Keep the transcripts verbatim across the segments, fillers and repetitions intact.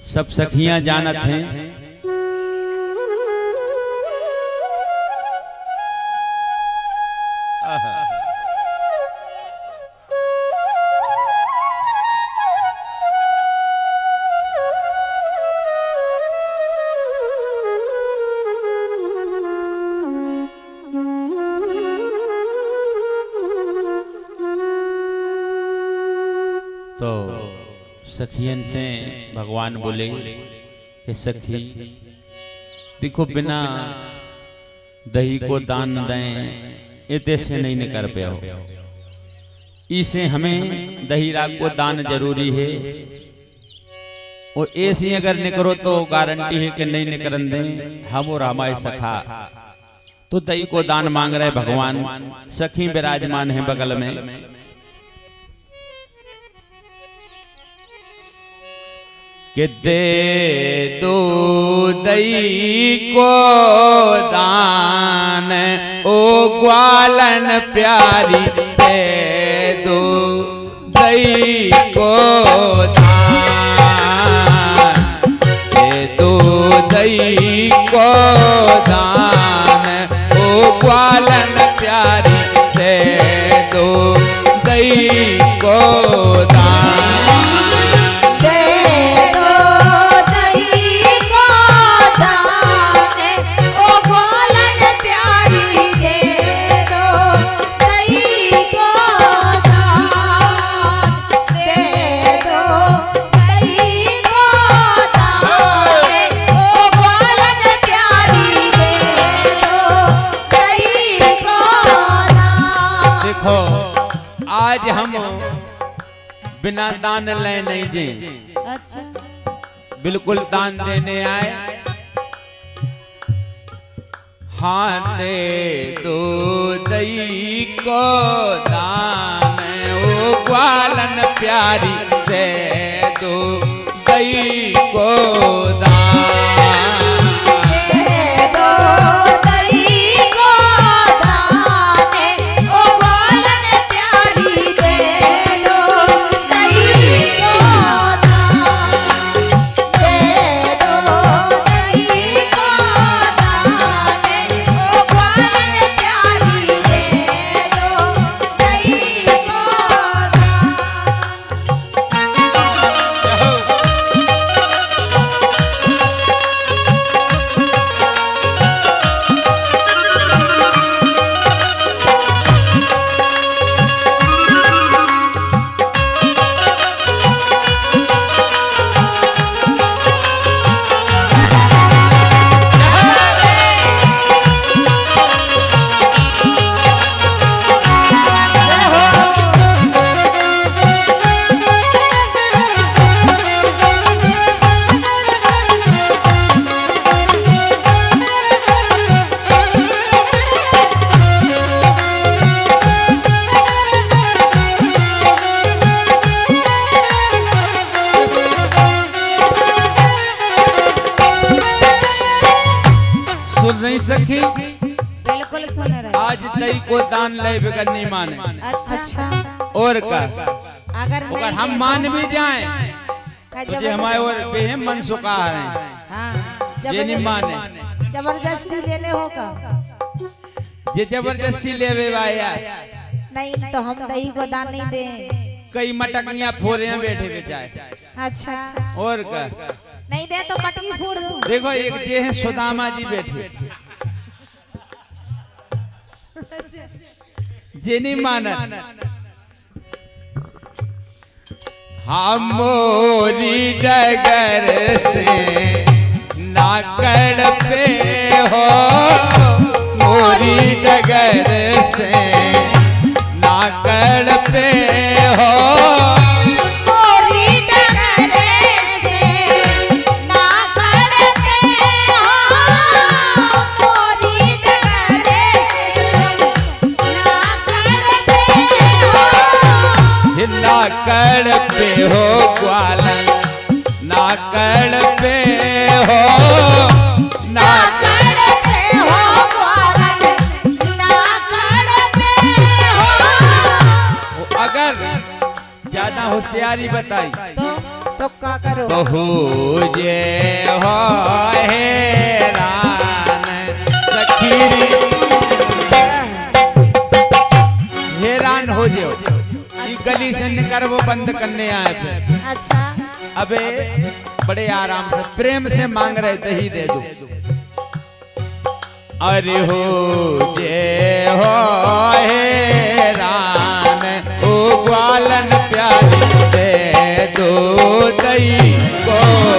सब सखियां जानत हैं तो सखियन से भगवान बोले कि सखी देखो बिना दही को दान दें इतने से नहीं निकर पे हो, इसे हमें दही राग को दान जरूरी है और ऐसी अगर निकरो तो गारंटी है कि नहीं निकरन दें हम और हमारे सखा। तो दही को दान मांग रहे भगवान, सखी विराजमान है बगल में। कि दे दो दई को दान ओ ग्वालन प्यारी, दे दो दई को दान, दे दो दई को दान ओ ग्वालन प्यारी, दे दो दई को दान। आज हम बिना दान ले नहीं दे, अच्छा बिल्कुल दान देने आए। हाँ दे दो दई को दान ओ ग्वालन प्यारी, दे दो दई को दान। नहीं सखी बिल्कुल सुन रहे। आज दही को दान ले बगैर नहीं माने। अच्छा और का अगर अगर हम मान भी जाएं तो ये हमारे और बेहम मन सुखा रहे हैं। हाँ, ये नहीं माने, जबरदस्ती लेने होगा, ये जबरदस्ती ले वे भाया नहीं तो हम दही को दान नहीं दें। कई मटकियां फोड़े बैठे बेचाए। अच्छा और का नहीं दे तो मटकी फोड़ दो। देखो एक जे है सुदामा जी बैठे, जे नहीं मानत। हम मोरी डगर से नाकड़ पे हो, मोरी डगर से नाकड़ पे हो, नाकड़ पे हो ग्वालन, नाकड़ पे हो, नाकड़ पे हो ग्वालन, नाकड़ पे हो। अगर ज्यादा होशियारी बताई तो, तो का करो बहु जे हो हैरान सखीरी हैरान हो जाओ। ये गली से निकर वो बंद करने आए थे। अच्छा अबे बड़े आराम से प्रेम से मांग रहे दही दे दो। अरे हो जे हो हैरान ओ ग्वालन प्यारी दे दो दही को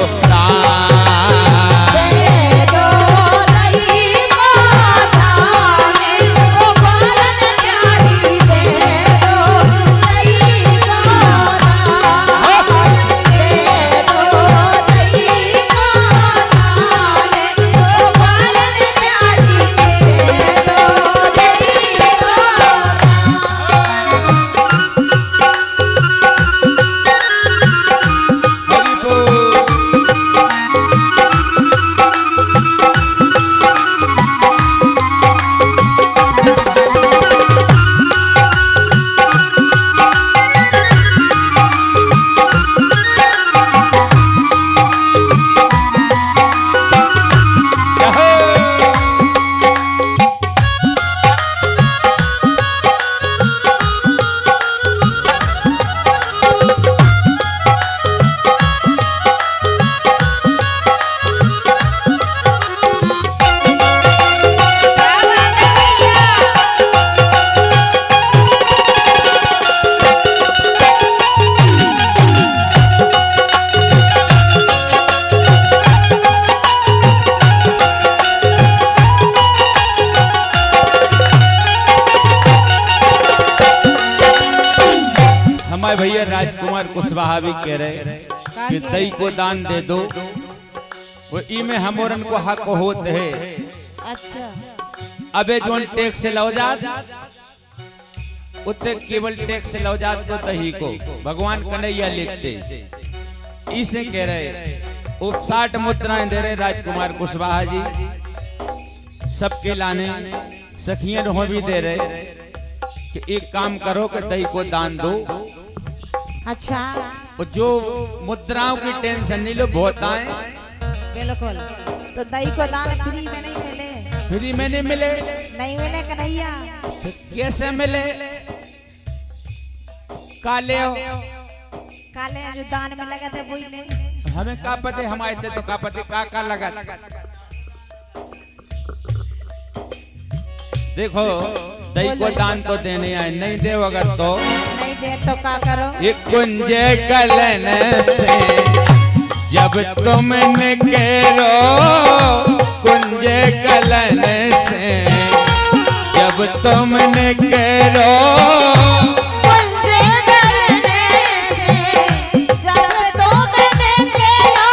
भैया राजकुमार कुशवाहा भी कह रहे कि दही को दान दे दो वो ई में हमोरन को हक होते है। अच्छा अबे जोन टैक्स से लो जात उतने केवल टैक्स से लो जात तो दही को भगवान कन्हैया लिखते इसे कह रहे उप साठ मुद्राएं दे रहे राजकुमार कुशवाहा जी सबके लाने सखियन हो भी दे रहे कि एक काम करो कि दही को दान दो। अच्छा और जो मुद्राओं की टेंशन नहीं लो बहुत आए बिल्कुल तो दही को दान फ्री में नहीं मिले। फ्री में नहीं मिले नहीं मिले कन्हैया तो कैसे मिले? काले हो काले जो दान में लगे थे वही नहीं हमें का पते हम आए थे तो का पते का का लगा। देखो दही को दान तो देने आए नहीं दे अगर तो नहीं दे तो का करो। एक कुंज कलन से जब तुम निकलो कुंज कलन से जब तुम निकलो कुंज कलन से जब तुम निकलो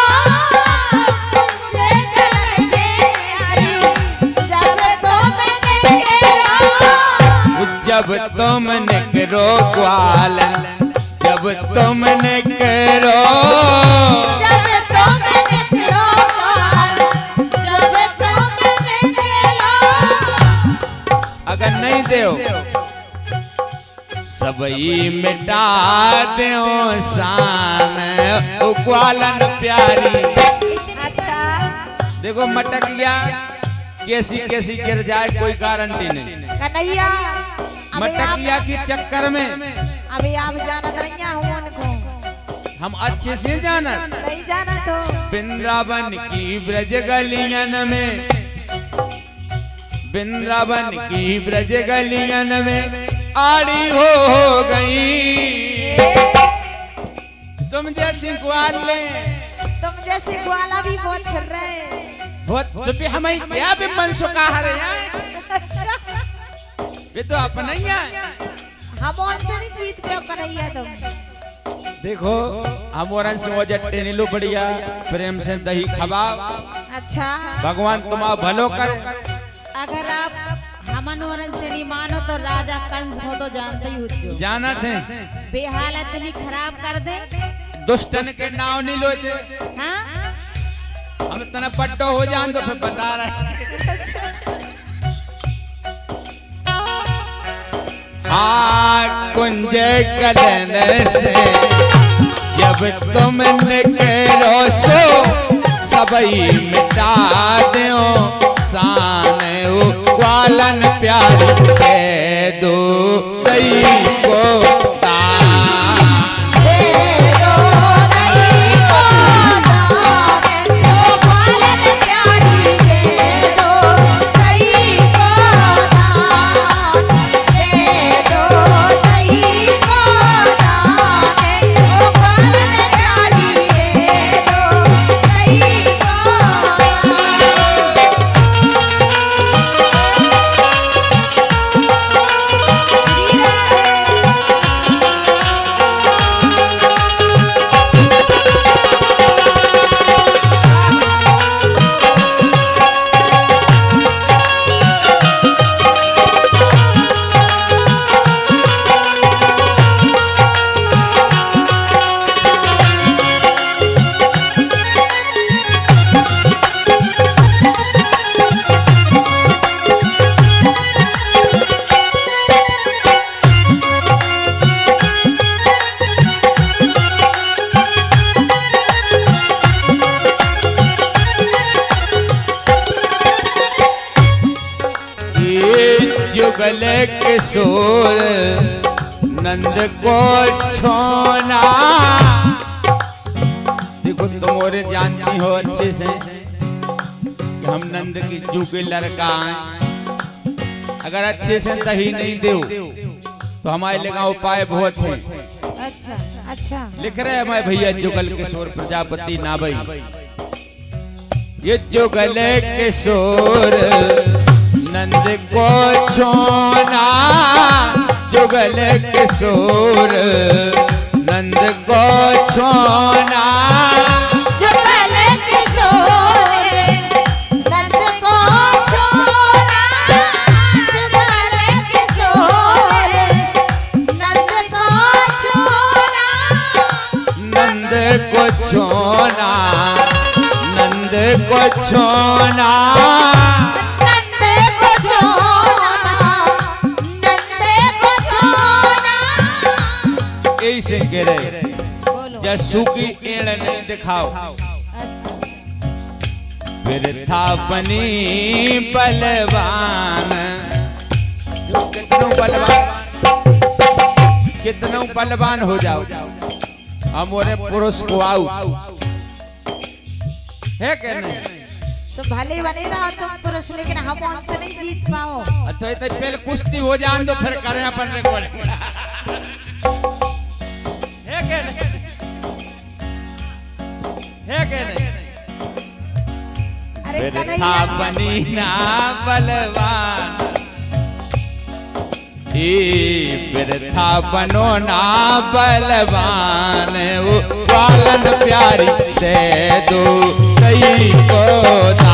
कुंज कलन से जब तुम निकलो जब तुम निकलो ग्वालन जब तुम निकलो जब तुम निकलो जब तुम निकलो अगर नहीं दो सबई मिटा दो शान ओ ग्वालन प्यारी। अच्छा देखो मटक लिया कैसी कैसी गिर जाए कोई गारंटी नहीं। कन्हैया मटकिया के चक्कर में अभी आप जानत नहीं हूँ उनको हम अच्छे से जाना नहीं जाना तो वृंदावन की ब्रज गलियन में वृंदावन की ब्रज गलियन में आड़ी हो, हो गई तुम जैसी ग्वाले तुम जैसे ग्वाला भी बहुत फिर रहे बहुत तो भी हमें क्या भी मनसो कहा रहे हैं। अच्छा ये तो अपना ही है हम उनसे नहीं जीत क्यों कन्हैया तुम। देखो हम और से जट्टे नीलो बढ़िया प्रेम से दही खवाओ। अच्छा भगवान तुम्हारा भलो करे। अगर आप हमन वरन से नहीं मानो तो राजा कंस को तो जानते ही होते हो। जाना थे बेहालत नहीं खराब कर दे दुष्टन के नाव नहीं लोते। हाँ हम तना पट्टो हो जान तो फिर बता रहे आ कुंज कलन से जब तुमने करो सो सबई मिटा दो शान ग्वालन प्यारी दे दो दई को जुगल किशोर नंद को छोना। देखो तुम और जानती हो अच्छे से कि हम नंद की जू के लड़का हैं। अगर अच्छे से दही नहीं दो तो हमारे लगा उपाय बहुत है। अच्छा अच्छा लिख रहे हैं हमारे भैया जुगल किशोर प्रजापति नाभई। ये जुगल किशोर नंद को छोना जुगल किशोर नंद को छोना जुगल किशोर नंद को छोना जुगल किशोर नंद को छोना नंद को छोना नंद को छोना से कह रहे जसू की एड़ नहीं दिखाओ। अच्छा फिर था बनी बलवान कितनों बलवान कितनों बलवान हो जाओ हम और पुरुष को आओ है क्या नहीं सब भले बने रहो तुम पुरुष लेकिन हम उनसे नहीं जीत पाओ। अच्छा तो पहले कुश्ती हो जान दो फिर करें अपन रिकॉर्डिंग है क्या नहीं है क्या नहीं अरे फिर था कन्हैया बनी ना बलवान ई फिर था बनो ना बलवान वो पालन प्यारी दे दो कई को